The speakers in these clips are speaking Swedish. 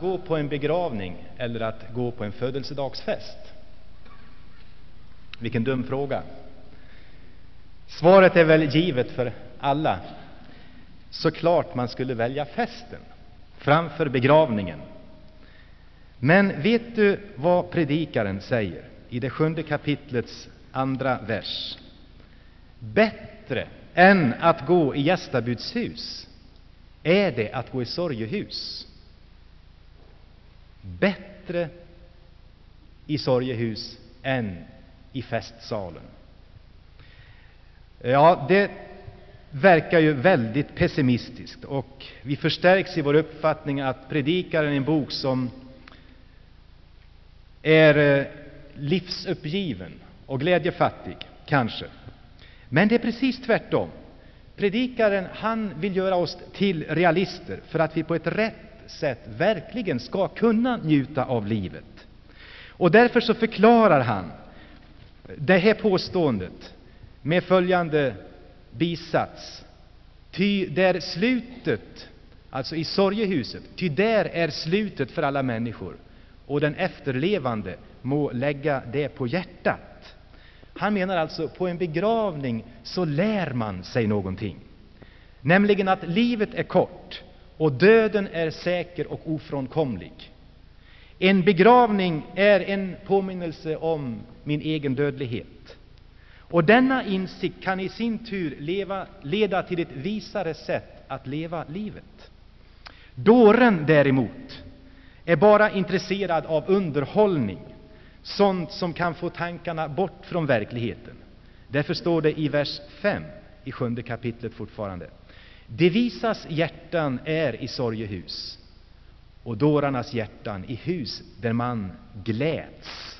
gå på en begravning eller att gå på en födelsedagsfest? Vilken dum fråga. Svaret är väl givet för alla. Såklart man skulle välja festen framför begravningen. Men vet du vad predikaren säger i det 7:e kapitlets 2:a vers? Bättre än att gå i gästabudshus är det att gå i sorgehus. Bättre i sorgehus än i festsalen. Ja, det verkar ju väldigt pessimistiskt, och vi förstärks i vår uppfattning att predikaren är en bok som är livsuppgiven och glädjefattig, kanske. Men det är precis tvärtom. Predikaren, han vill göra oss till realister för att vi på ett rätt sätt verkligen ska kunna njuta av livet. Och därför så förklarar han det här påståendet med följande bisats: ty där slutet, alltså i sorgehuset, ty där är slutet för alla människor, och den efterlevande må lägga det på hjärtat. Han menar alltså, på en begravning så lär man sig någonting. Nämligen att livet är kort och döden är säker och ofrånkomlig. En begravning är en påminnelse om min egen dödlighet. Och denna insikt kan i sin tur leda till ett visare sätt att leva livet. Dåren däremot är bara intresserad av underhållning, sånt som kan få tankarna bort från verkligheten. Därför står det i vers 5 i 7:e kapitlet fortfarande: de visas hjärtan är i sorgehus, och dårarnas hjärtan i hus där man gläds.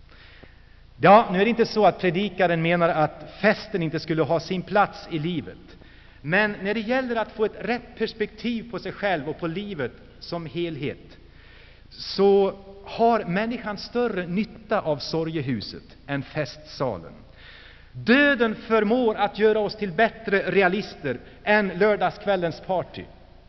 Ja, nu är det inte så att predikaren menar att festen inte skulle ha sin plats i livet. Men när det gäller att få ett rätt perspektiv på sig själv och på livet som helhet, så har människan större nytta av sorgehuset än festsalen. Döden förmår att göra oss till bättre realister än lördagskvällens party.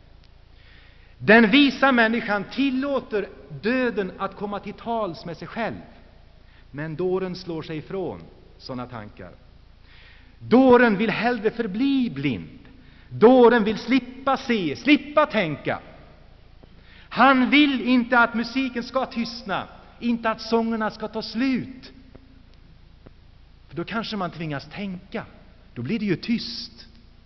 Den visa människan tillåter döden att komma till tals med sig själv. Men dåren slår sig ifrån sådana tankar. Dåren vill hellre förbli blind. Dåren vill slippa se, slippa tänka. Han vill inte att musiken ska tystna, inte att sångerna ska ta slut. För då kanske man tvingas tänka. Då blir det ju tyst.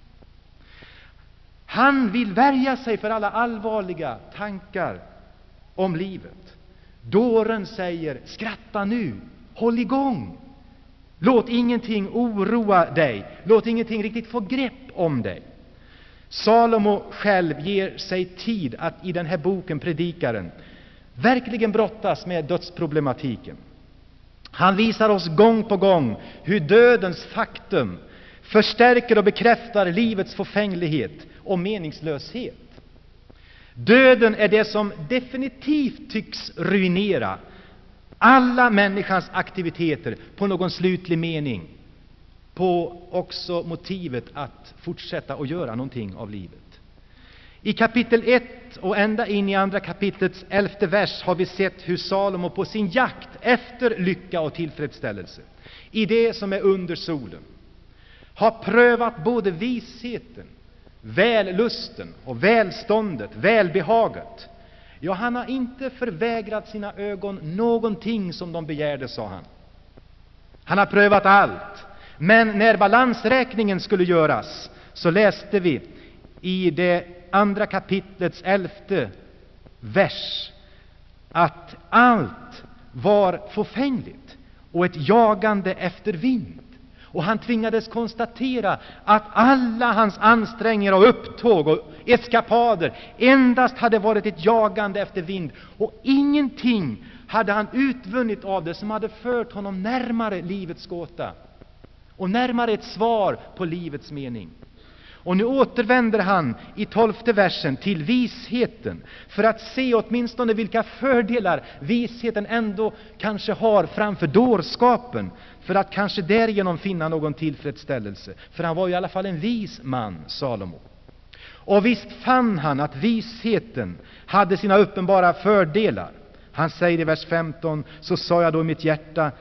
Han vill värja sig för alla allvarliga tankar om livet. Dåren säger: skratta nu, håll igång. Låt ingenting oroa dig. Låt ingenting riktigt få grepp om dig. Salomo själv ger sig tid att i den här boken, Predikaren, verkligen brottas med dödsproblematiken. Han visar oss gång på gång hur dödens faktum förstärker och bekräftar livets förfänglighet och meningslöshet. Döden är det som definitivt tycks ruinera alla människans aktiviteter på någon slutlig mening, på också motivet att fortsätta och göra någonting av livet. I kapitel 1 och ända in i 2 kapitlets 11:e vers har vi sett hur Salomo på sin jakt efter lycka och tillfredsställelse i det som är under solen har prövat både visheten, vällusten och välståndet, välbehaget. Ja, han har inte förvägrat sina ögon någonting som de begärde, sa han. Han har prövat allt. Men när balansräkningen skulle göras, så läste vi i det 2 kapitlets 11:e vers att allt var förfängligt och ett jagande efter vind. Och han tvingades konstatera att alla hans ansträngningar och upptåg och eskapader endast hade varit ett jagande efter vind, och ingenting hade han utvunnit av det som hade fört honom närmare livets gåta och närmare ett svar på livets mening. Och nu återvänder han i 12:e versen till visheten för att se åtminstone vilka fördelar visheten ändå kanske har framför dårskapen, för att kanske därigenom finna någon tillfredsställelse. För han var ju i alla fall en vis man, Salomo. Och visst fann han att visheten hade sina uppenbara fördelar. Han säger i vers 15, så sa jag då i mitt hjärta,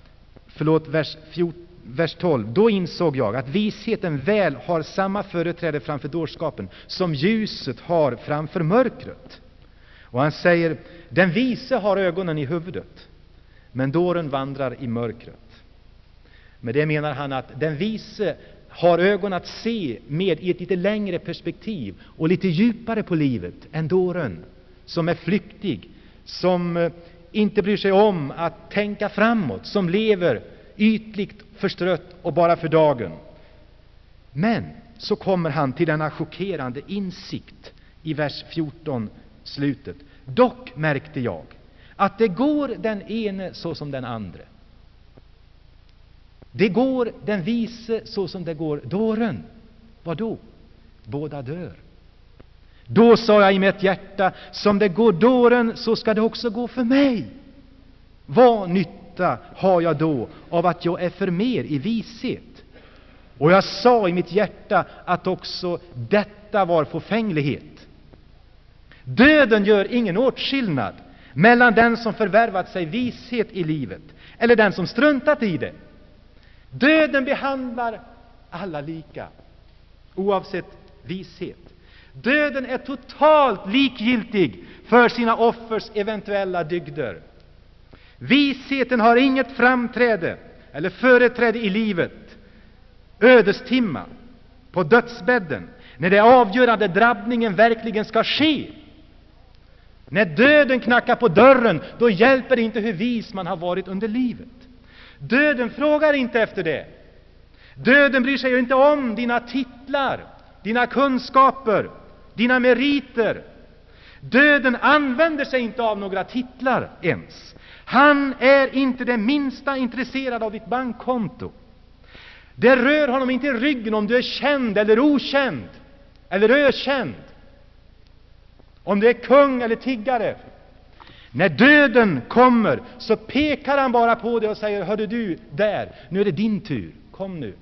vers 12, då insåg jag att visheten väl har samma företräde framför dårskapen som ljuset har framför mörkret. Och han säger, den vise har ögonen i huvudet, men dåren vandrar i mörkret. Med det menar han att den vise har ögon att se med i ett lite längre perspektiv och lite djupare på livet än dåren, som är flyktig, som inte bryr sig om att tänka framåt, som lever ytligt, förstrött och bara för dagen. Men så kommer han till denna chockerande insikt i vers 14, slutet. Dock märkte jag att det går den ene så som den andre. Det går den vise så som det går dåren. Vad då? Båda dör. Då sa jag i mitt hjärta, som det går dåren så ska det också gå för mig. Vad nytta har jag då av att jag är för mer i vishet? Och jag sa i mitt hjärta att också detta var förfänglighet. Döden gör ingen åtskillnad mellan den som förvärvat sig vishet i livet eller den som struntat i det. Döden behandlar alla lika, oavsett vishet. Döden är totalt likgiltig för sina offers eventuella dygder. Visheten har inget framträde eller företräde i livet, ödestimma, på dödsbädden, när det avgörande drabbningen verkligen ska ske. När döden knackar på dörren, då hjälper det inte hur vis man har varit under livet. Döden frågar inte efter det. Döden bryr sig inte om dina titlar, dina kunskaper, dina meriter. Döden använder sig inte av några titlar ens. Han är inte det minsta intresserad av ditt bankkonto. Det rör honom inte i ryggen om du är känd eller okänd eller ökänd, om du är kung eller tiggare. När döden kommer så pekar han bara på dig och säger, hörde du där, nu är det din tur, kom nu.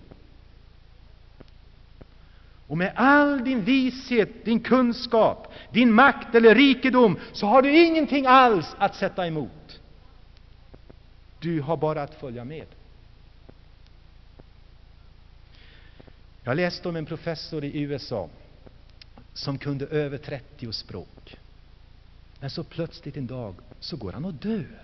Och med all din vishet, din kunskap, din makt eller rikedom, så har du ingenting alls att sätta emot. Du har bara att följa med. Jag läste om en professor i USA som kunde över 30 språk. Men så plötsligt en dag så går han och dör.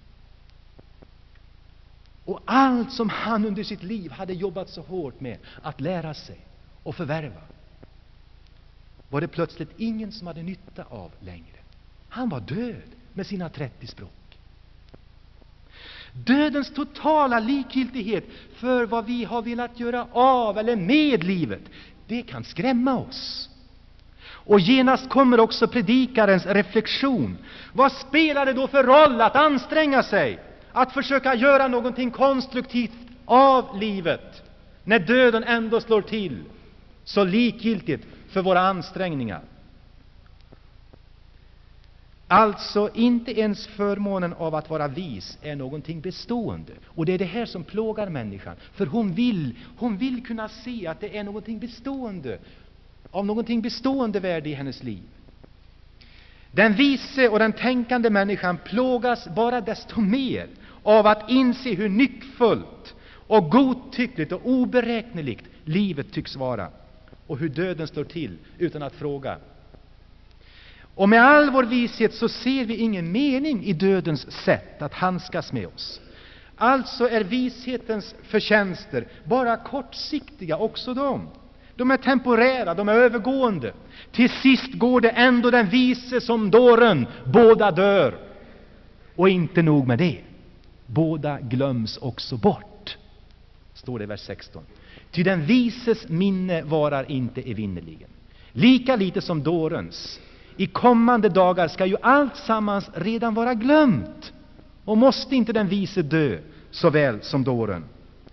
Och allt som han under sitt liv hade jobbat så hårt med att lära sig och förvärva, var det plötsligt ingen som hade nytta av längre. Han var död med sina 30 språk. Dödens totala likgiltighet för vad vi har velat göra av eller med livet, det kan skrämma oss. Och genast kommer också predikarens reflektion. Vad spelar det då för roll att anstränga sig, att försöka göra någonting konstruktivt av livet, när döden ändå slår till så likgiltigt för våra ansträngningar? Alltså inte ens förmånen av att vara vis är någonting bestående. Och det är det här som plågar människan. För hon vill kunna se att det är någonting bestående, av någonting bestående värde i hennes liv. Den vise och den tänkande människan plågas bara desto mer av att inse hur nyckfullt och godtyckligt och oberäkneligt livet tycks vara, och hur döden står till utan att fråga. Och med all vår vishet så ser vi ingen mening i dödens sätt att handskas med oss. Alltså är vishetens förtjänster bara kortsiktiga också de. De är temporära, de är övergående. Till sist går det ändå den vise som dåren, båda dör. Och inte nog med det, båda glöms också bort, står det i vers 16. Ty den vises minne varar inte evinnerligen, lika lite som dårens. I kommande dagar ska ju allt sammans redan vara glömt. Och måste inte den vise dö såväl som dåren?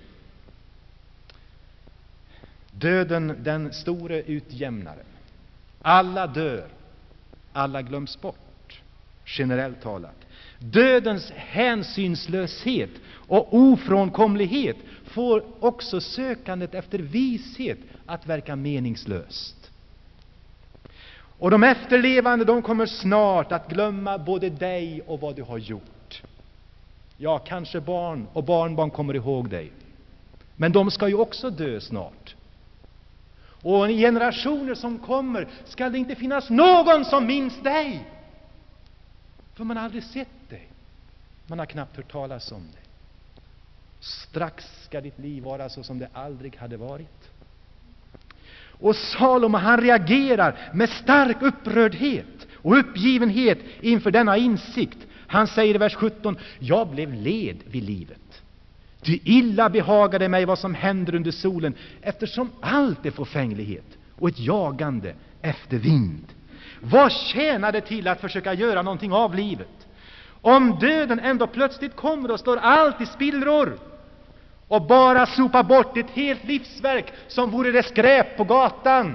Döden, den store utjämnaren. Alla dör, alla glöms bort, generellt talat. Dödens hänsynslöshet och ofrånkomlighet får också sökandet efter vishet att verka meningslöst. Och de efterlevande, de kommer snart att glömma både dig och vad du har gjort. Ja, kanske barn och barnbarn kommer ihåg dig. Men de ska ju också dö snart. Och i generationer som kommer ska det inte finnas någon som minns dig. För man har aldrig sett dig. Man har knappt hört talas om dig. Strax ska ditt liv vara så som det aldrig hade varit. Och Salomo, han reagerar med stark upprördhet och uppgivenhet inför denna insikt. Han säger i vers 17: jag blev led vid livet. Ty illa behagade mig vad som händer under solen, eftersom allt är förfänglighet och ett jagande efter vind. Vad tjänar det till att försöka göra någonting av livet, om döden ändå plötsligt kommer och slår allt i spillror och bara sopar bort ett helt livsverk som vore det skräp på gatan?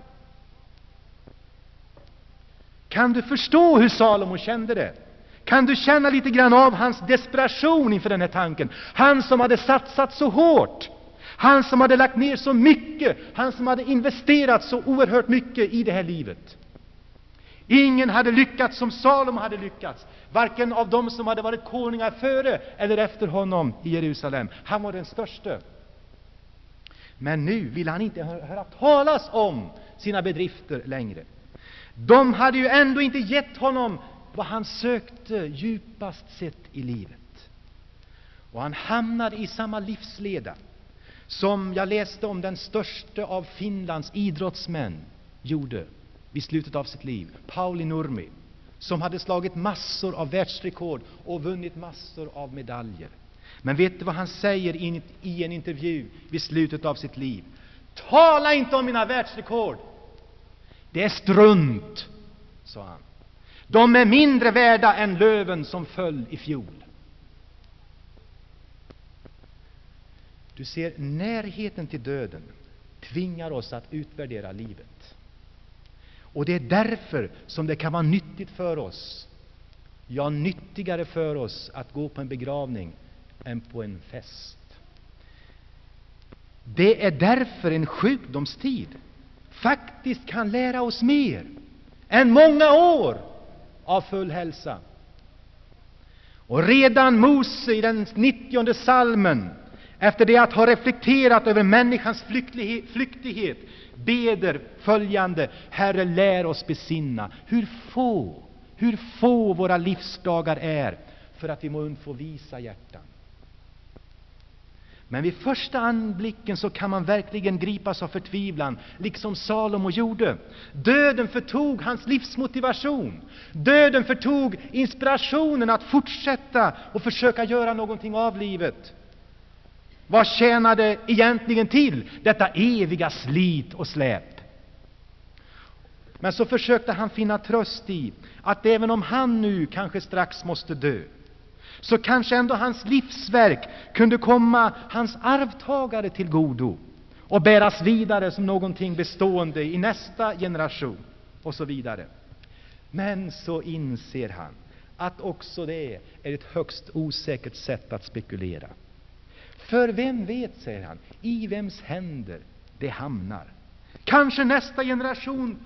Kan du förstå hur Salomo kände det? Kan du känna lite grann av hans desperation inför den här tanken? Han som hade satsat så hårt, han som hade lagt ner så mycket, han som hade investerat så oerhört mycket i det här livet. Ingen hade lyckats som Salomo hade lyckats, varken av dem som hade varit konungar före eller efter honom i Jerusalem. Han var den störste. Men nu vill han inte höra talas om sina bedrifter längre. De hade ju ändå inte gett honom vad han sökte djupast sett i livet. Och han hamnade i samma livsleda som jag läste om den största av Finlands idrottsmän gjorde vid slutet av sitt liv, Pauli Nurmi, som hade slagit massor av världsrekord och vunnit massor av medaljer. Men vet du vad han säger i en intervju vid slutet av sitt liv? Tala inte om mina världsrekord! Det är strunt, sa han. De är mindre värda än löven som föll i fjol. Du ser, närheten till döden tvingar oss att utvärdera livet. Och det är därför som det kan vara nyttigt för oss, ja, nyttigare för oss att gå på en begravning än på en fest. Det är därför en sjukdomstid faktiskt kan lära oss mer än många år av full hälsa. Och redan Mose i den 90:e psalmen, efter det att ha reflekterat över människans flyktighet, beder följande: Herre, lär oss besinna hur få våra livsdagar är, för att vi må undfå visa hjärtan. Men vid första anblicken så kan man verkligen gripas av förtvivlan, liksom Salomo gjorde. Döden förtog hans livsmotivation. Döden förtog inspirationen att fortsätta och försöka göra någonting av livet. Vad tjänade egentligen till detta eviga slit och släp? Men så försökte han finna tröst i att även om han nu kanske strax måste dö, så kanske ändå hans livsverk kunde komma hans arvtagare till godo och bäras vidare som någonting bestående i nästa generation och så vidare. Men så inser han att också det är ett högst osäkert sätt att spekulera. För vem vet, säger han, i vems händer det hamnar. Kanske nästa generation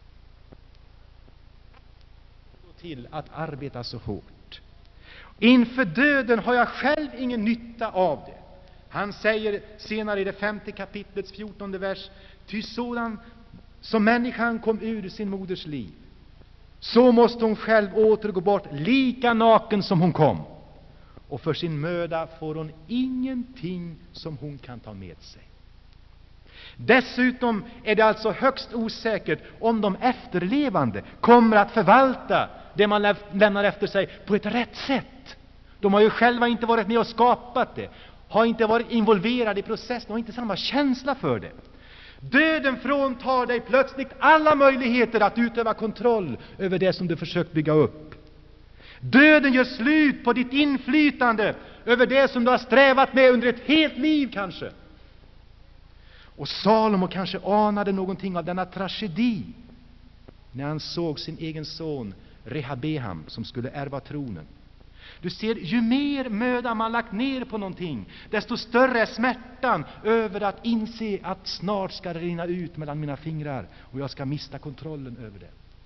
till att arbeta så hårt. Inför döden har jag själv ingen nytta av det. Han säger senare i det 5:e kapitlets 14:e vers: ty sådan som människan kom ur sin moders liv, så måste hon själv återgå bort lika naken som hon kom. Och för sin möda får hon ingenting som hon kan ta med sig. Dessutom är det alltså högst osäkert om de efterlevande kommer att förvalta det man lämnar efter sig på ett rätt sätt. De har ju själva inte varit med och skapat det, har inte varit involverade i processen, har inte samma känsla för det. Döden fråntar dig plötsligt alla möjligheter att utöva kontroll över det som du försökt bygga upp. Döden gör slut på ditt inflytande över det som du har strävat med under ett helt liv kanske. Och Salomo kanske anade någonting av denna tragedi när han såg sin egen son Rehabeam som skulle ärva tronen. Du ser, ju mer möda man lagt ner på någonting, desto större är smärtan över att inse att snart ska det rinna ut mellan mina fingrar och jag ska mista kontrollen över det.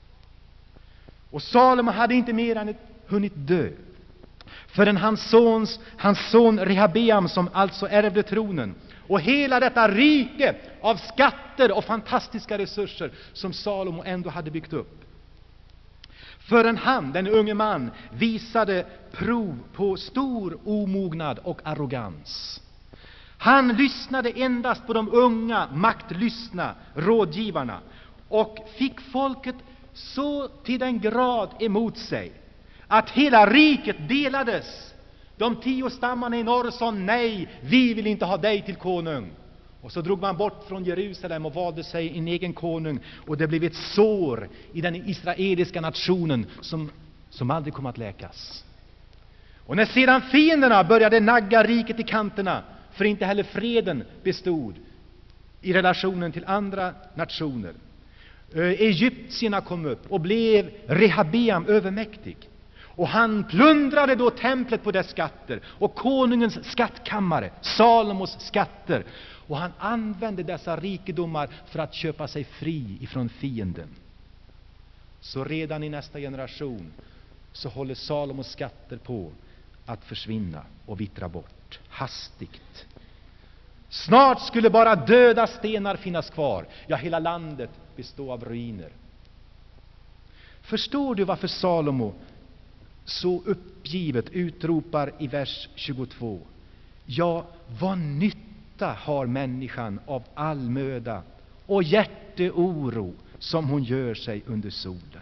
Och Salomo hade inte mer än hunnit dö förrän hans son Rehabeam, som alltså ärvde tronen, och hela detta rike av skatter och fantastiska resurser som Salomo ändå hade byggt upp, förrän han, den unge man, visade prov på stor omognad och arrogans. Han lyssnade endast på de unga, maktlystna rådgivarna och fick folket så till den grad emot sig att hela riket delades. De 10 stammarna i norr sa nej, vi vill inte ha dig till konung. Och så drog man bort från Jerusalem och valde sig en egen konung. Och det blev ett sår i den israeliska nationen som aldrig kom att läkas. Och när sedan fienderna började nagga riket i kanterna, för inte heller freden bestod i relationen till andra nationer. Egyptierna kom upp och blev Rehabeam övermäktig. Och han plundrade då templet på dess skatter och konungens skattkammare, Salomos skatter. Och han använde dessa rikedomar för att köpa sig fri ifrån fienden. Så redan i nästa generation så håller Salomos skatter på att försvinna och vittra bort hastigt. Snart skulle bara döda stenar finnas kvar. Ja, hela landet består av ruiner. Förstår du varför Salomo så uppgivet utropar i vers 22: ja, vad nytta har människan av all möda och hjärteoro som hon gör sig under solen?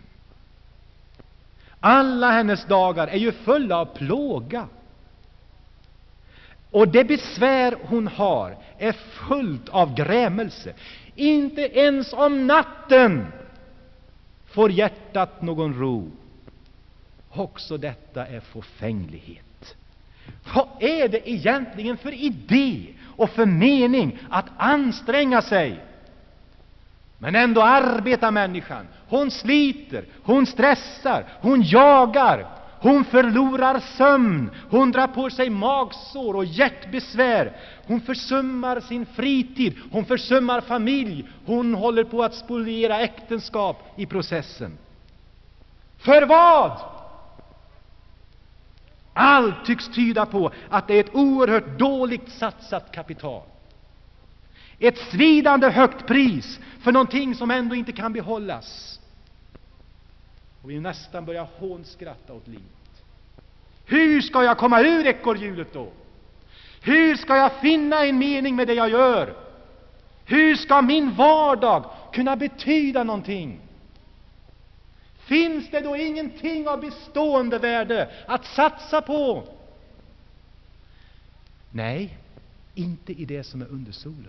Alla hennes dagar är ju fulla av plåga. Och det besvär hon har är fullt av grämelse. Inte ens om natten får hjärtat någon ro. Också detta är förfänglighet. Vad är det egentligen för idé och för mening att anstränga sig? Men ändå arbetar människan. Hon sliter, hon stressar, hon jagar, hon förlorar sömn, hon drar på sig magsår och hjärtbesvär. Hon försummar sin fritid, hon försummar familj, hon håller på att spoliera äktenskap i processen. För vad? Allt tycks tyda på att det är ett oerhört dåligt satsat kapital. Ett svidande högt pris för någonting som ändå inte kan behållas. Och vi nästan börjar hånskratta åt livet. Hur ska jag komma ur ekorrhjulet då? Hur ska jag finna en mening med det jag gör? Hur ska min vardag kunna betyda någonting? Finns det då ingenting av bestående värde att satsa på? Nej, inte i det som är under solen.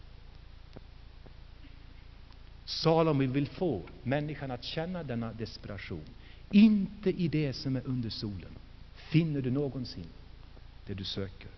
Salomo vill få människan att känna denna desperation. Inte i det som är under solen finner du någonsin det du söker.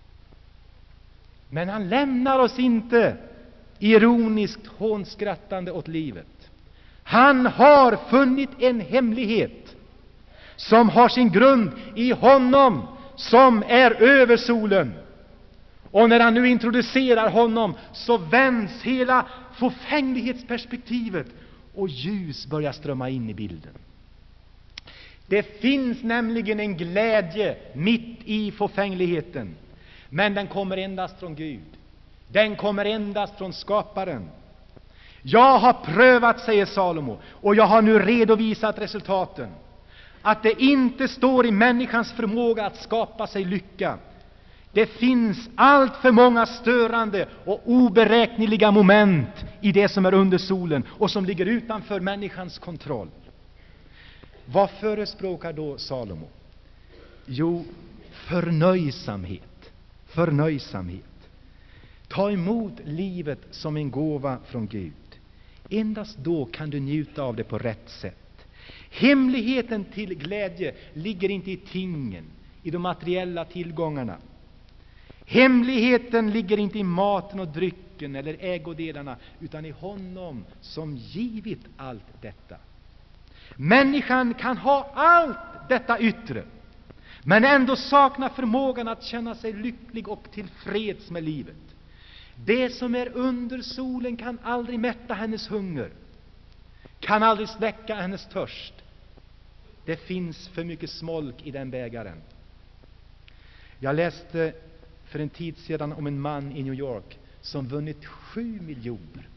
Men han lämnar oss inte ironiskt hånskrattande åt livet. Han har funnit en hemlighet som har sin grund i honom som är över solen. Och när han nu introducerar honom så vänds hela förfänglighetsperspektivet och ljus börjar strömma in i bilden. Det finns nämligen en glädje mitt i förfängligheten, men den kommer endast från Gud. Den kommer endast från skaparen. Jag har prövat, säger Salomo, och jag har nu redovisat resultaten. Att det inte står i människans förmåga att skapa sig lycka. Det finns allt för många störande och oberäkneliga moment i det som är under solen och som ligger utanför människans kontroll. Vad förespråkar då Salomo? Jo, förnöjsamhet. Förnöjsamhet. Ta emot livet som en gåva från Gud. Endast då kan du njuta av det på rätt sätt. Hemligheten till glädje ligger inte i tingen, i de materiella tillgångarna. Hemligheten ligger inte i maten och drycken eller ägodelarna, utan i honom som givit allt detta. Människan kan ha allt detta yttre, men ändå sakna förmågan att känna sig lycklig och tillfreds med livet. Det som är under solen kan aldrig mätta hennes hunger, kan aldrig släcka hennes törst. Det finns för mycket smolk i den bägaren. Jag läste för en tid sedan om en man i New York som vunnit 7 miljoner.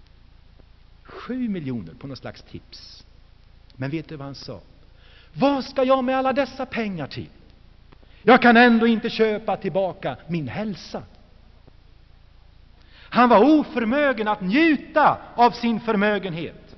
7 miljoner på något slags tips. Men vet du vad han sa? Vad ska jag med alla dessa pengar till? Jag kan ändå inte köpa tillbaka min hälsa. Han var oförmögen att njuta av sin förmögenhet.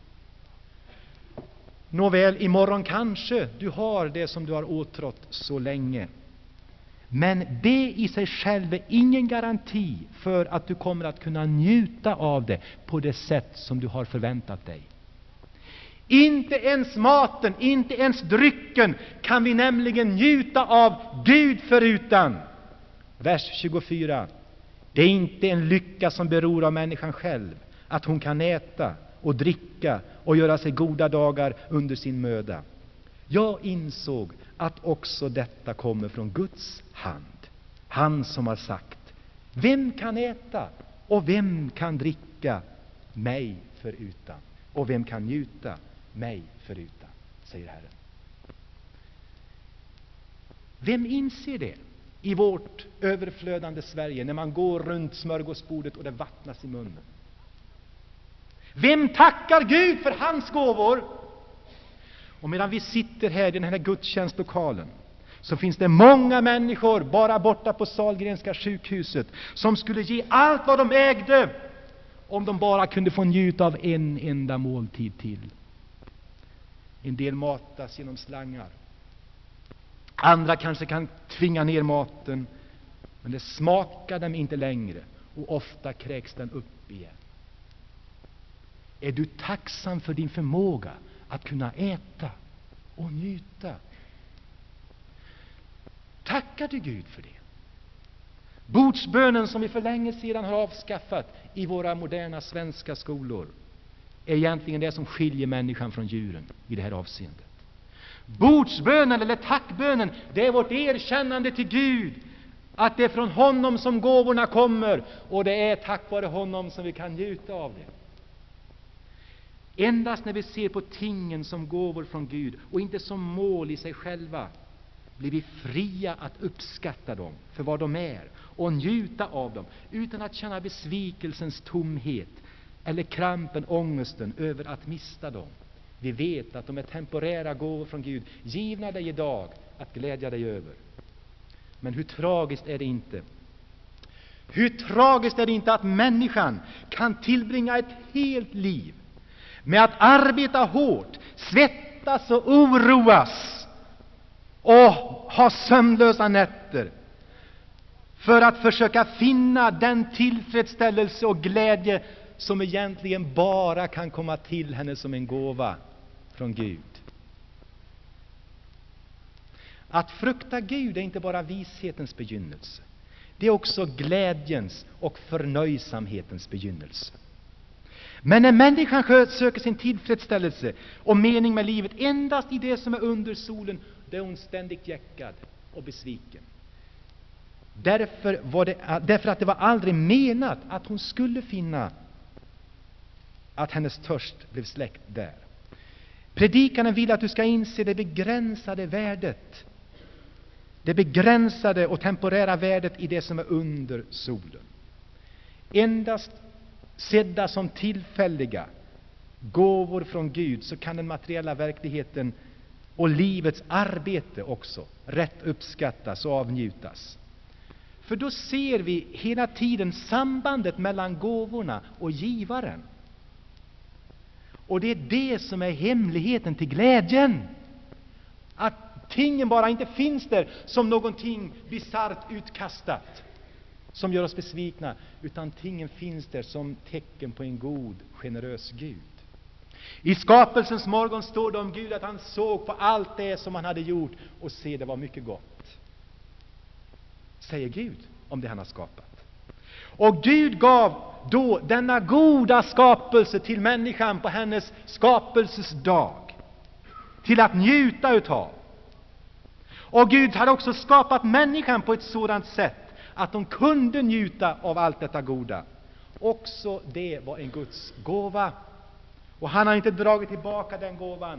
Nåväl, imorgon kanske du har det som du har åtrått så länge. Men det i sig själv är ingen garanti för att du kommer att kunna njuta av det på det sätt som du har förväntat dig. Inte ens maten, inte ens drycken kan vi nämligen njuta av Gud förutan. Vers 24. Det är inte en lycka som beror av människan själv, att hon kan äta och dricka och göra sig goda dagar under sin möda. Jag insåg att också detta kommer från Guds hand. Han som har sagt: vem kan äta och vem kan dricka mig förutan? Och vem kan njuta mig förutan? Säger Herren. Vem inser det i vårt överflödande Sverige, när man går runt smörgåsbordet och det vattnas i munnen? Vem tackar Gud för hans gåvor? Och medan vi sitter här i den här gudstjänstlokalen, så finns det många människor bara borta på Sahlgrenska sjukhuset som skulle ge allt vad de ägde om de bara kunde få njuta av en enda måltid till. En del matas genom slangar. Andra kanske kan tvinga ner maten, men det smakar dem inte längre, och ofta kräks den upp igen. Är du tacksam för din förmåga att kunna äta och njuta? Tackar du Gud för det? Bordsbönen, som vi för länge sedan har avskaffat i våra moderna svenska skolor, är egentligen det som skiljer människan från djuren i det här avseendet. Bordsbönen eller tackbönen, det är vårt erkännande till Gud att det är från honom som gåvorna kommer, och det är tack vare honom som vi kan njuta av det. Endast när vi ser på tingen som gåvor från Gud och inte som mål i sig själva blir vi fria att uppskatta dem för vad de är och njuta av dem utan att känna besvikelsens tomhet eller krampen, ångesten över att mista dem. Vi vet att de är temporära gåvor från Gud, givna dig idag att glädja dig över. Men hur tragiskt är det inte? Hur tragiskt är det inte att människan kan tillbringa ett helt liv med att arbeta hårt, svettas och oroas och ha sömnlösa nätter för att försöka finna den tillfredsställelse och glädje som egentligen bara kan komma till henne som en gåva från Gud. Att frukta Gud är inte bara vishetens begynnelse. Det är också glädjens och förnöjsamhetens begynnelse. Men när människan söker sin tillfredsställelse och mening med livet endast i det som är under solen, då är hon ständigt jäckad och besviken. Därför att det var aldrig menat att hon skulle finna att hennes törst blev släckt där. Predikaren vill att du ska inse det begränsade värdet, det begränsade och temporära värdet i det som är under solen. Endast sedda som tillfälliga gåvor från Gud, så kan den materiella verkligheten och livets arbete också rätt uppskattas och avnjutas. För då ser vi hela tiden sambandet mellan gåvorna och givaren. Och det är det som är hemligheten till glädjen. Att tingen bara inte finns där som någonting bisarrt utkastat som gör oss besvikna, utan tingen finns där som tecken på en god, generös Gud. I skapelsens morgon står det om Gud att han såg på allt det som han hade gjort och se, det var mycket gott. Säger Gud om det han har skapat. Och Gud gav då denna goda skapelse till människan på hennes skapelsesdag till att njuta utav. Och Gud hade också skapat människan på ett sådant sätt att de kunde njuta av allt detta goda. Också det var en Guds gåva. Och han har inte dragit tillbaka den gåvan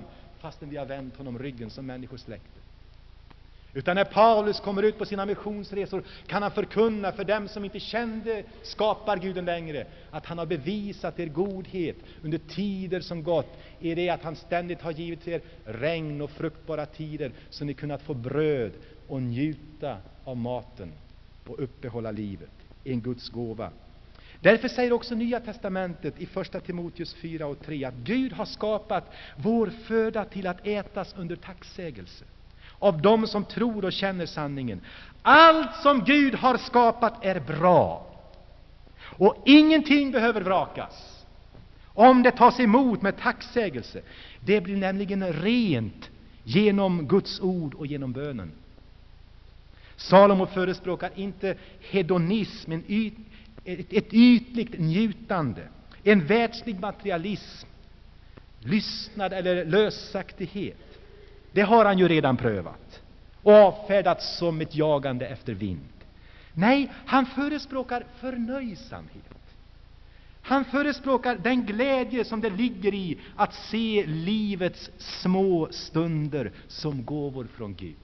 fastän vi har vänt honom ryggen som människosläkte. Utan när Paulus kommer ut på sina missionsresor kan han förkunna för dem som inte kände skaparguden längre att han har bevisat er godhet under tider som gått, i det att han ständigt har givit er regn och fruktbara tider så ni kunnat få bröd och njuta av maten och uppehålla livet. En Guds gåva. Därför säger också Nya testamentet i första Timoteus 4:3 att Gud har skapat vår föda till att ätas under tacksägelse av dem som tror och känner sanningen. Allt som Gud har skapat är bra, och ingenting behöver vrakas om det tas emot med tacksägelse. Det blir nämligen rent genom Guds ord och genom bönen. Salomo förespråkar inte hedonism, ett ytligt njutande, en världslig materialism, lystnad eller lösaktighet. Det har han ju redan prövat och avfärdat som ett jagande efter vind. Nej, han förespråkar förnöjsamhet. Han förespråkar den glädje som det ligger i att se livets små stunder som gåvor från Gud.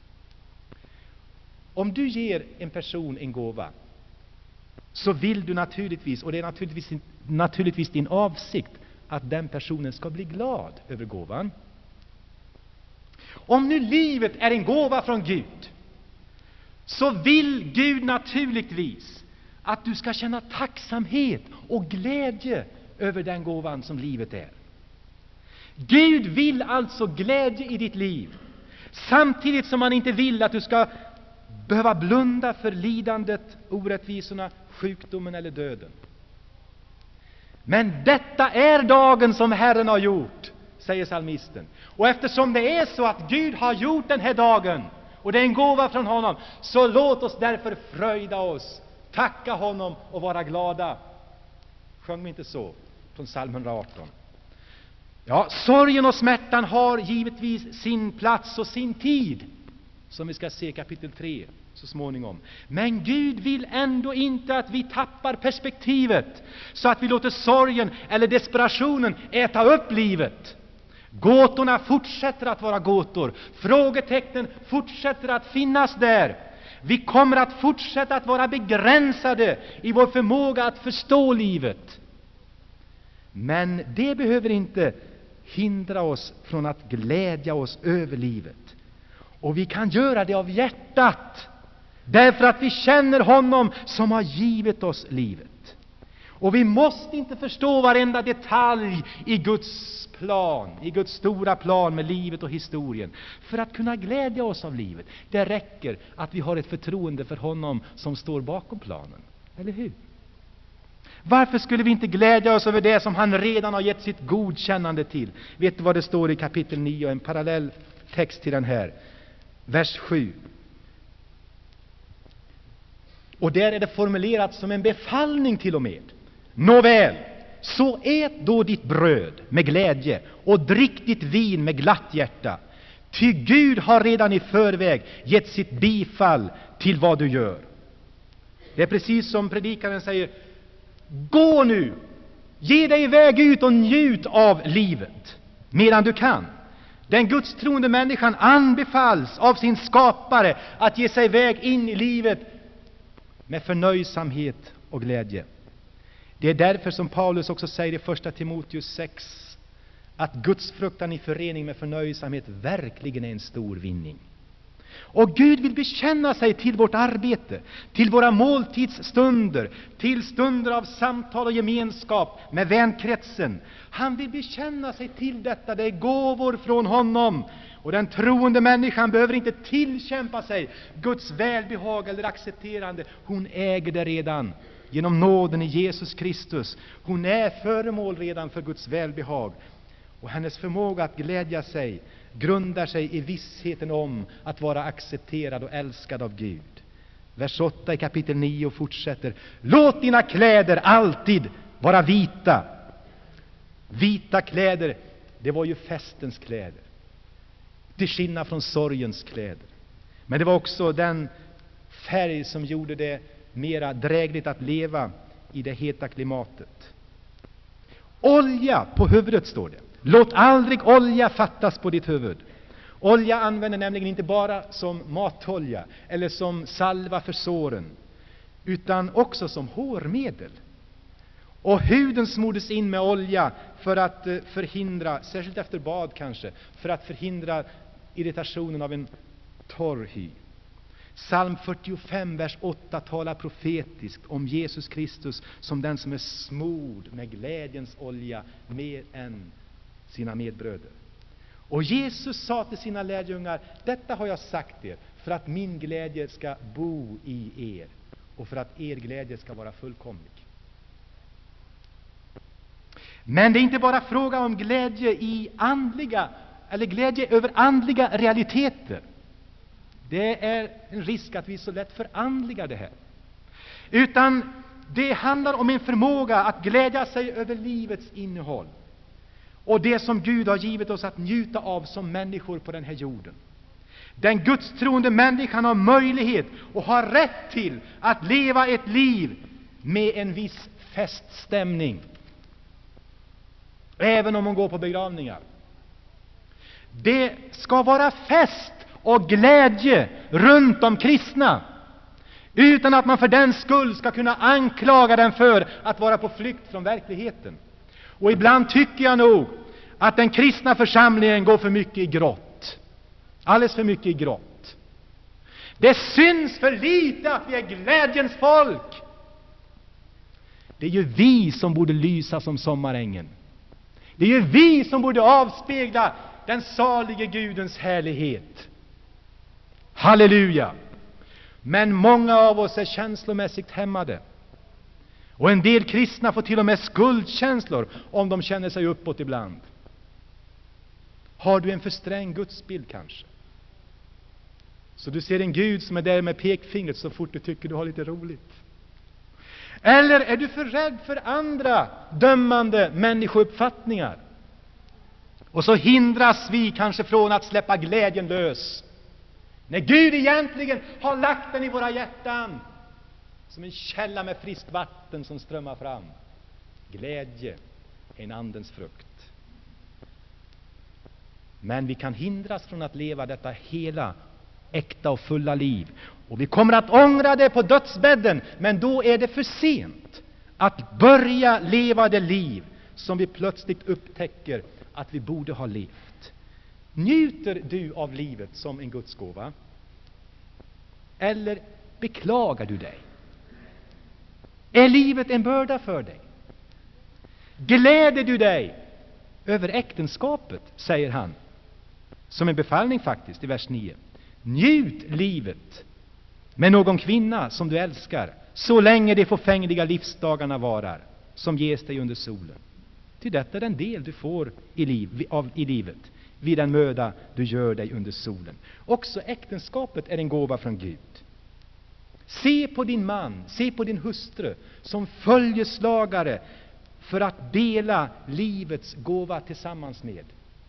Om du ger en person en gåva, så vill du naturligtvis, och det är naturligtvis din avsikt, att den personen ska bli glad över gåvan. Om nu livet är en gåva från Gud, så vill Gud naturligtvis att du ska känna tacksamhet och glädje över den gåvan som livet är. Gud vill alltså glädje i ditt liv, samtidigt som han inte vill att du ska behöva blunda för lidandet, orättvisorna, sjukdomen eller döden. Men detta är dagen som Herren har gjort, säger psalmisten. Och eftersom det är så att Gud har gjort den här dagen, och det är en gåva från honom, så låt oss därför fröjda oss, tacka honom och vara glada. Sjöng vi inte så från psalm 118? Ja, sorgen och smärtan har givetvis sin plats och sin tid, som vi ska se kapitel 3 så småningom. Men Gud vill ändå inte att vi tappar perspektivet, så att vi låter sorgen eller desperationen äta upp livet. Gåtorna fortsätter att vara gåtor. Frågetecknen fortsätter att finnas där. Vi kommer att fortsätta att vara begränsade i vår förmåga att förstå livet. Men det behöver inte hindra oss från att glädja oss över livet. Och vi kan göra det av hjärtat, därför att vi känner honom som har givit oss livet. Och vi måste inte förstå varenda detalj i Guds plan, i Guds stora plan med livet och historien, för att kunna glädja oss av livet. Det räcker att vi har ett förtroende för honom som står bakom planen. Eller hur? Varför skulle vi inte glädja oss över det som han redan har gett sitt godkännande till? Vet du vad det står i kapitel 9, en parallell text till den här? Vers 7. Och där är det formulerat som en befallning till och med. Nåväl, så ät då ditt bröd med glädje och drick ditt vin med glatt hjärta. Ty Gud har redan i förväg gett sitt bifall till vad du gör. Det är precis som predikaren säger: gå nu, ge dig iväg ut och njut av livet medan du kan. Den gudstroende människan anbefalls av sin skapare att ge sig iväg in i livet med förnöjsamhet och glädje. Det är därför som Paulus också säger i första Timoteus 6 att Guds fruktan i förening med förnöjsamhet verkligen är en stor vinning. Och Gud vill bekänna sig till vårt arbete, till våra måltidsstunder, till stunder av samtal och gemenskap med vänkretsen. Han vill bekänna sig till detta. Det är gåvor från honom. Och den troende människan behöver inte tillkämpa sig Guds välbehag eller accepterande. Hon äger det redan genom nåden i Jesus Kristus. Hon är föremål redan för Guds välbehag. Och hennes förmåga att glädja sig grundar sig i vissheten om att vara accepterad och älskad av Gud. Vers 8 i kapitel 9 fortsätter: låt dina kläder alltid vara vita. Vita kläder, det var ju festens kläder, till skillnad från sorgens kläder. Men det var också den färg som gjorde det mera drägligt att leva i det heta klimatet. Olja på huvudet, står det. Låt aldrig olja fattas på ditt huvud. Olja använder nämligen inte bara som matolja eller som salva för såren, utan också som hårmedel. Och huden smordes in med olja för att förhindra, särskilt efter bad kanske, för att förhindra irritationen av en torr hy. Psalm 45, vers 8 talar profetiskt om Jesus Kristus som den som är smord med glädjens olja mer än sina medbröder. Och Jesus sa till sina lärjungar: detta har jag sagt er för att min glädje ska bo i er och för att er glädje ska vara fullkomlig. Men det är inte bara fråga om glädje i andliga, eller glädje över andliga realiteter. Det är en risk att vi så lätt förandligar det här. Utan det handlar om en förmåga att glädja sig över livets innehåll och det som Gud har givit oss att njuta av som människor på den här jorden. Den gudstroende människan har möjlighet och har rätt till att leva ett liv med en viss feststämning, även om hon går på begravningar. Det ska vara fest och glädje runt de kristna, utan att man för den skull ska kunna anklaga den för att vara på flykt från verkligheten. Och ibland tycker jag nog att den kristna församlingen går för mycket i grått. Alldeles för mycket i grått. Det syns för lite att vi är glädjens folk. Det är ju vi som borde lysa som sommarängen. Det är ju vi som borde avspegla den salige Gudens härlighet. Halleluja! Men många av oss är känslomässigt hämmade. Och en del kristna får till och med skuldkänslor om de känner sig uppåt ibland. Har du en för sträng gudsbild kanske? Så du ser en Gud som är där med pekfingret så fort du tycker du har lite roligt. Eller är du för rädd för andra dömande människouppfattningar? Och så hindras vi kanske från att släppa glädjen lös, när Gud egentligen har lagt den i våra hjärtan som en källa med friskt vatten som strömmar fram. Glädje är en andens frukt. Men vi kan hindras från att leva detta hela, äkta och fulla liv. Och vi kommer att ångra det på dödsbädden, men då är det för sent att börja leva det liv som vi plötsligt upptäcker att vi borde ha levt. Njuter du av livet som en Guds gåva? Eller beklagar du dig? Är livet en börda för dig? Gläder du dig över äktenskapet, säger han, som en befallning faktiskt i vers 9. Njut livet med någon kvinna som du älskar, så länge de förfängliga livsdagarna varar, som ges dig under solen. Till detta är den del du får i livet, vid den möda du gör dig under solen. Också äktenskapet är en gåva från Gud. Se på din man, se på din hustru som följeslagare för att dela livets gåva tillsammans med.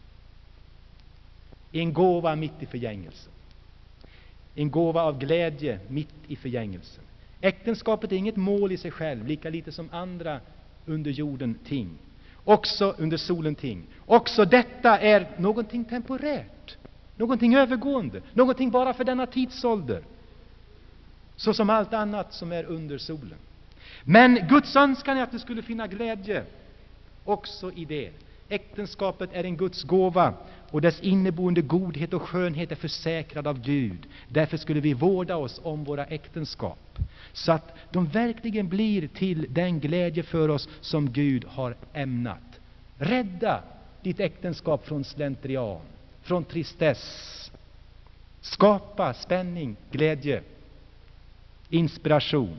En gåva mitt i förgängelsen. En gåva av glädje mitt i förgängelsen. Äktenskapet är inget mål i sig själv, lika lite som andra under jorden ting. Också under solen ting. Också detta är någonting temporärt, någonting övergående, någonting bara för denna tidsålder, så som allt annat som är under solen. Men Guds önskan är att du skulle finna glädje också i det. Äktenskapet är en Guds gåva och dess inneboende godhet och skönhet är försäkrad av Gud. Därför skulle vi vårda oss om våra äktenskap, så att de verkligen blir till den glädje för oss som Gud har ämnat. Rädda ditt äktenskap från slentrian, från tristess. Skapa spänning, glädje, inspiration.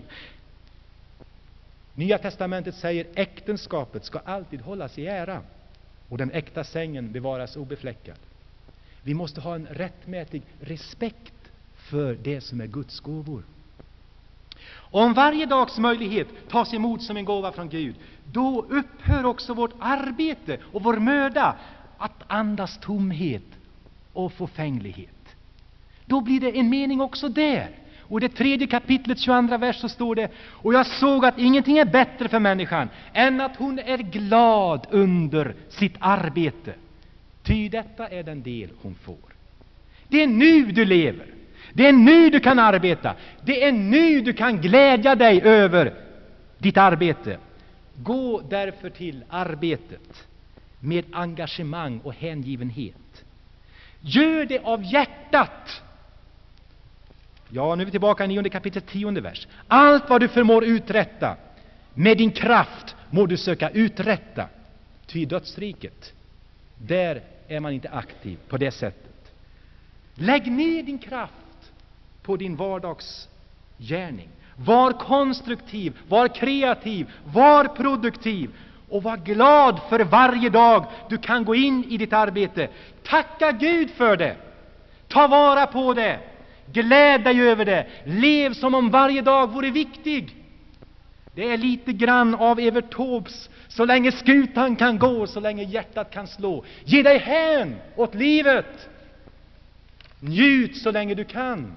Nya testamentet säger äktenskapet ska alltid hållas i ära och den äkta sängen bevaras obefläckad. Vi måste ha en rättmätig respekt för det som är Guds gåvor. Om varje dags möjlighet tas emot som en gåva från Gud, då upphör också vårt arbete och vår möda att andas tomhet och förfänglighet. Då blir det en mening också där. Och i det 3:e kapitlet, 22 vers, så står det: och jag såg att ingenting är bättre för människan än att hon är glad under sitt arbete. Ty detta är den del hon får. Det är nu du lever. Det är nu du kan arbeta. Det är nu du kan glädja dig över ditt arbete. Gå därför till arbetet med engagemang och hängivenhet. Gör det av hjärtat. Ja, nu är vi tillbaka i 9:e kapitel, 10:e vers. Allt vad du förmår uträtta, med din kraft må du söka uträtta. Ty i dödsriket, där är man inte aktiv på det sättet. Lägg ner din kraft på din vardagsgärning. Var konstruktiv, var kreativ, var produktiv. Och var glad för varje dag du kan gå in i ditt arbete. Tacka Gud för det. Ta vara på det. Gläd dig över det. Lev som om varje dag vore viktig. Det är lite grann av Evert Taubes: så länge skutan kan gå, så länge hjärtat kan slå. Ge dig hän åt livet. Njut så länge du kan.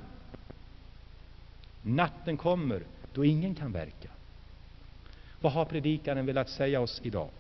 Natten kommer då ingen kan verka. Vad har predikaren velat säga oss idag?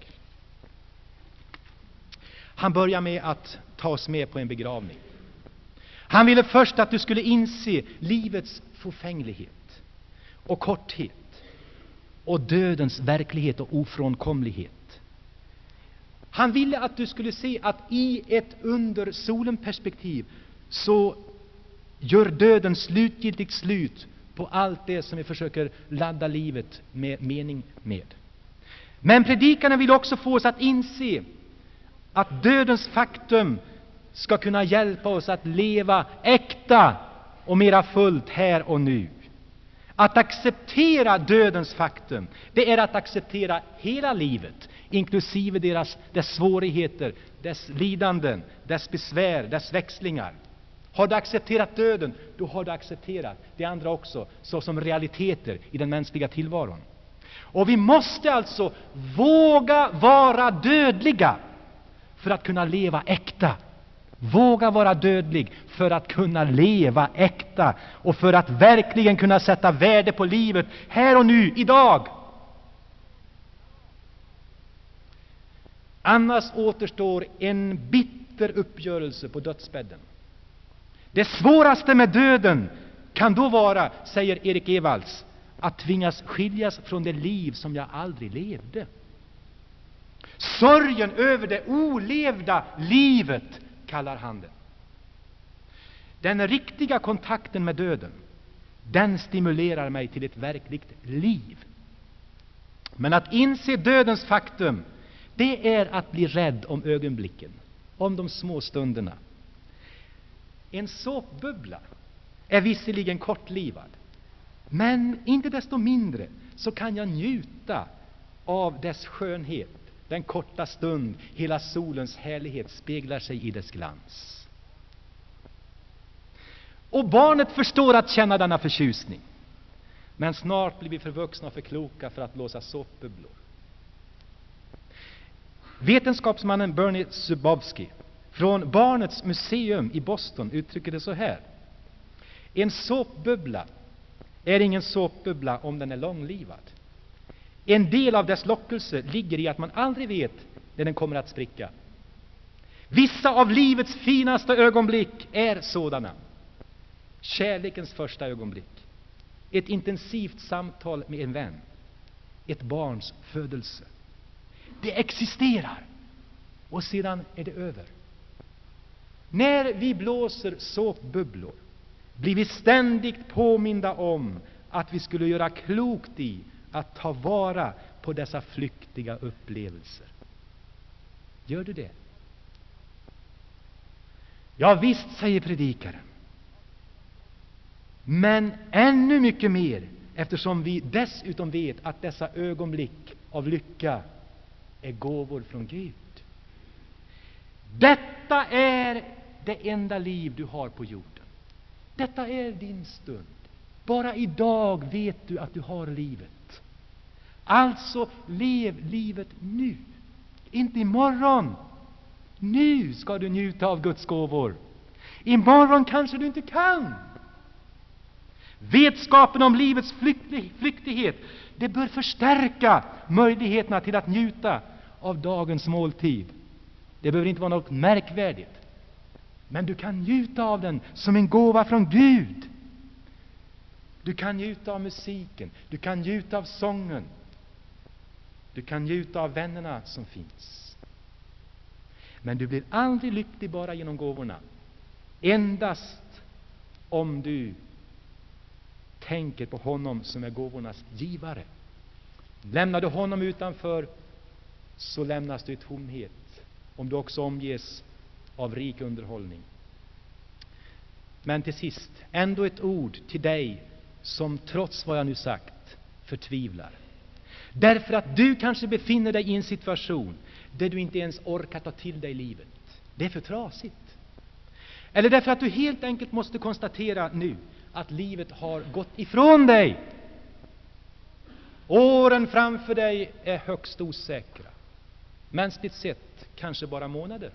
Han börjar med att ta oss med på en begravning. Han ville först att du skulle inse livets förfänglighet och korthet och dödens verklighet och ofrånkomlighet. Han ville att du skulle se att i ett under solen perspektiv så gör döden slutgiltigt slut på allt det som vi försöker ladda livet med mening med. Men predikarna vill också få oss att inse att dödens faktum ska kunna hjälpa oss att leva äkta och mera fullt här och nu. Att acceptera dödens faktum, det är att acceptera hela livet, inklusive dess svårigheter, dess lidanden, dess besvär, dess växlingar. Har du accepterat döden, då har du accepterat det andra också, så som realiteter i den mänskliga tillvaron. Och vi måste alltså våga vara dödliga för att kunna leva äkta. Våga vara dödlig för att kunna leva äkta och för att verkligen kunna sätta värde på livet här och nu, idag. Annars återstår en bitter uppgörelse på dödsbädden. Det svåraste med döden kan då vara, säger Erik Evalds, att tvingas skiljas från det liv som jag aldrig levde. Sorgen över det olevda livet kallar han det. Den riktiga kontakten med döden, den stimulerar mig till ett verkligt liv. Men att inse dödens faktum, det är att bli rädd om ögonblicken, om de små stunderna. En såpbubbla är visserligen kortlivad, men inte desto mindre så kan jag njuta av dess skönhet den korta stund hela solens härlighet speglar sig i dess glans. Och barnet förstår att känna denna förtjusning, men snart blir vi för vuxna och för kloka för att blåsa såpbubblor. Vetenskapsmannen Bernie Zubovsky från Barnets museum i Boston uttrycker det så här: en såpbubbla är ingen såpbubbla om den är långlivad. En del av dess lockelse ligger i att man aldrig vet när den kommer att spricka. Vissa av livets finaste ögonblick är sådana. Kärlekens första ögonblick, ett intensivt samtal med en vän, ett barns födelse. Det existerar och sedan är det över. När vi blåser såpbubblor blir vi ständigt påminda om att vi skulle göra klokt i att ta vara på dessa flyktiga upplevelser. Gör du det? Ja visst, säger predikaren. Men ännu mycket mer, eftersom vi dessutom vet att dessa ögonblick av lycka är gåvor från Gud. Detta är det enda liv du har på jorden. Detta är din stund. Bara idag vet du att du har livet. Alltså lev livet nu. Inte imorgon. Nu ska du njuta av Guds gåvor. Imorgon kanske du inte kan. Vetskapen om livets flyktighet, det bör förstärka möjligheterna till att njuta av dagens måltid. Det behöver inte vara något märkvärdigt, men du kan njuta av den som en gåva från Gud. Du kan njuta av musiken, du kan njuta av sången, du kan njuta av vännerna som finns. Men du blir aldrig lycklig bara genom gåvorna, endast om du tänker på honom som är gåvornas givare. Lämnar du honom utanför, så lämnas du i tomhet, om du också omges av rik underhållning. Men till sist, ändå ett ord till dig som trots vad jag nu sagt förtvivlar. Därför att du kanske befinner dig i en situation där du inte ens orkar ta till dig livet. Det är för trasigt. Eller därför att du helt enkelt måste konstatera nu att livet har gått ifrån dig. Åren framför dig är högst osäkra. Mänskligt sett kanske bara månader.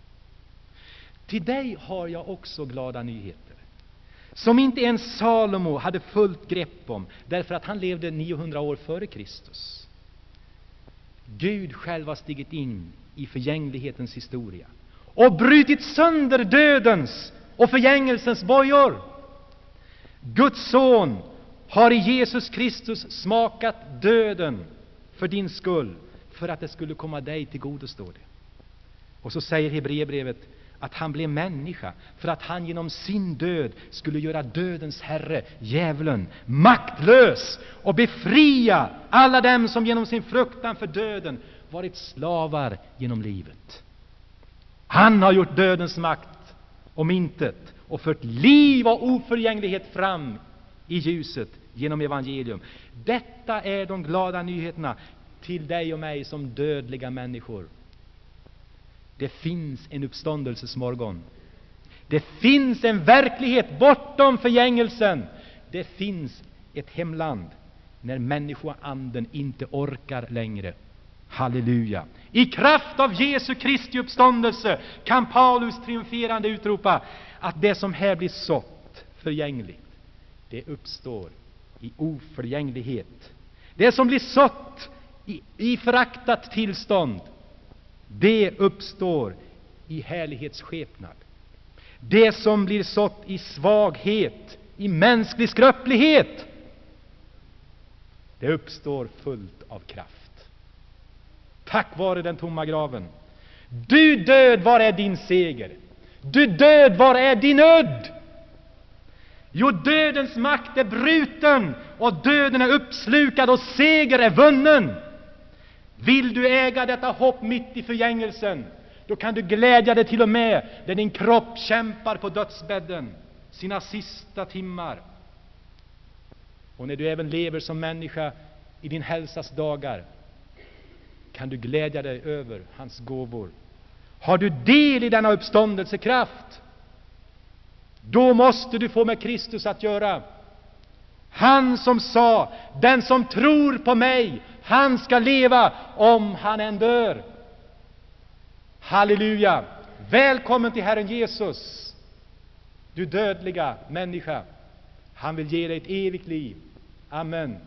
Till dig har jag också glada nyheter, som inte ens Salomo hade fullt grepp om, därför att han levde 900 år före Kristus. Gud själv har stigit in i förgänglighetens historia och brutit sönder dödens och förgängelsens bojor. Guds son har i Jesus Kristus smakat döden för din skull, för att det skulle komma dig till godo, står det. Och så säger Hebreerbrevet att han blev människa för att han genom sin död skulle göra dödens herre, djävulen, maktlös och befria alla dem som genom sin fruktan för döden varit slavar genom livet. Han har gjort dödens makt om intet och fört liv och oförgänglighet fram i ljuset genom evangelium. Detta är de glada nyheterna till dig och mig som dödliga människor. Det finns en uppståndelsesmorgon. Det finns en verklighet bortom förgängelsen. Det finns ett hemland när människoanden inte orkar längre. Halleluja! I kraft av Jesu Kristi uppståndelse kan Paulus triumferande utropa att det som här blir sått förgängligt, det uppstår i oförgänglighet. Det som blir sått i föraktat tillstånd, det uppstår i härlighetsskepnad. Det som blir sått i svaghet, i mänsklig skröplighet, det uppstår fullt av kraft. Tack vare den tomma graven. Du död, var är din seger? Du död, var är din udd? Jo, dödens makt är bruten och döden är uppslukad och seger är vunnen. Vill du äga detta hopp mitt i förgängelsen, då kan du glädja dig till och med när din kropp kämpar på dödsbädden sina sista timmar. Och när du även lever som människa i din hälsas dagar, kan du glädja dig över hans gåvor. Har du del i denna uppståndelsekraft, då måste du få med Kristus att göra. Han som sa, den som tror på mig, han ska leva om han än dör. Halleluja! Välkommen till Herren Jesus, du dödliga människa. Han vill ge dig ett evigt liv. Amen.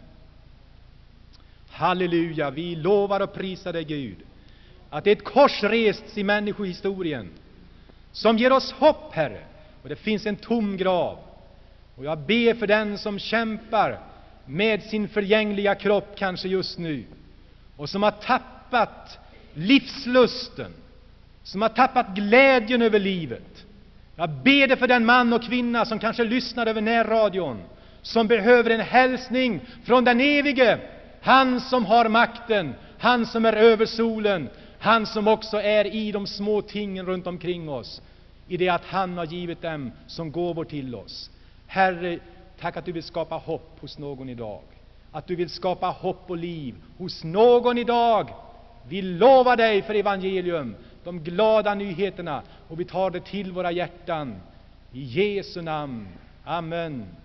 Halleluja! Vi lovar och prisar dig, Gud, att ett kors rests i människohistorien som ger oss hopp, Herre. Och det finns en tom grav. Och jag ber för den som kämpar med sin förgängliga kropp kanske just nu, och som har tappat livslusten, som har tappat glädjen över livet. Jag ber det för den man och kvinna som kanske lyssnar över närradion, som behöver en hälsning från den evige, han som har makten, han som är över solen, han som också är i de små tingen runt omkring oss, i det att han har givit dem som gåvor till oss. Herre, tack att du vill skapa hopp hos någon idag. Att du vill skapa hopp och liv hos någon idag. Vi lovar dig för evangelium, de glada nyheterna, och vi tar det till våra hjärtan. I Jesu namn. Amen.